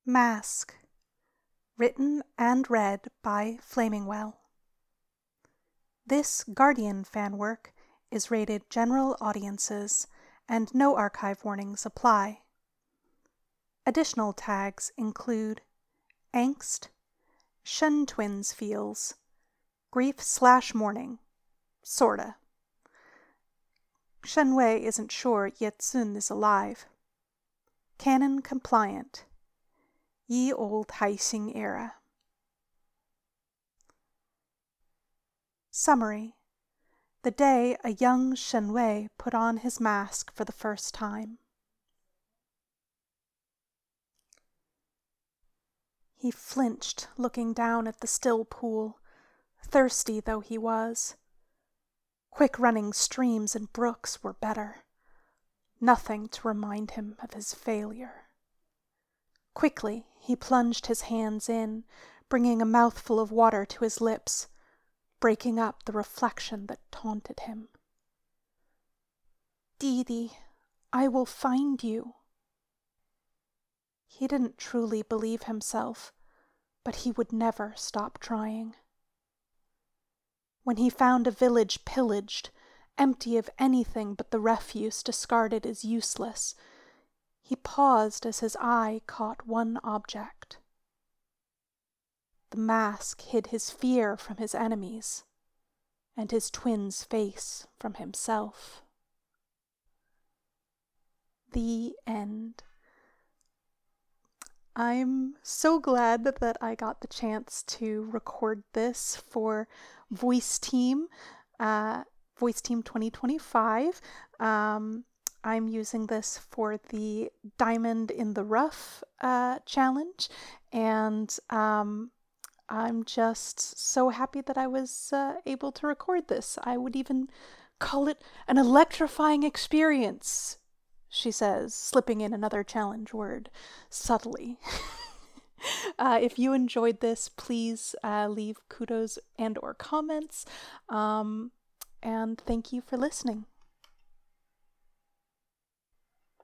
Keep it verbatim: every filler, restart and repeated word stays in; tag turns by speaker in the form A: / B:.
A: Mask, written and read by Flamingwell. This Guardian fan work is rated general audiences and no archive warnings apply. Additional tags include angst, Shen twins feels, grief slash mourning, sorta. Shen Wei isn't sure Ye Tsun is alive. Canon compliant. Ye Old Haixing Era. Summary. The day a young Shen Wei put on his mask for the first time. He flinched, looking down at the still pool, thirsty though he was. Quick-running streams and brooks were better. Nothing to remind him of his failure. Quickly, he plunged his hands in, bringing a mouthful of water to his lips, breaking up the reflection that taunted him. Didi, I will find you. He didn't truly believe himself, but he would never stop trying. When he found a village pillaged, empty of anything but the refuse discarded as useless, he paused as his eye caught one object. The mask hid his fear from his enemies, and his twin's face from himself. The end. I'm so glad that I got the chance to record this for Voice Team, uh, Voice Team twenty twenty-five. Um, I'm using this for the Diamond in the Rough uh, challenge, and um, I'm just so happy that I was uh, able to record this. I would even call it an electrifying experience, she says, slipping in another challenge word, subtly. uh, if you enjoyed this, please uh, leave kudos and or comments, um, and thank you for listening.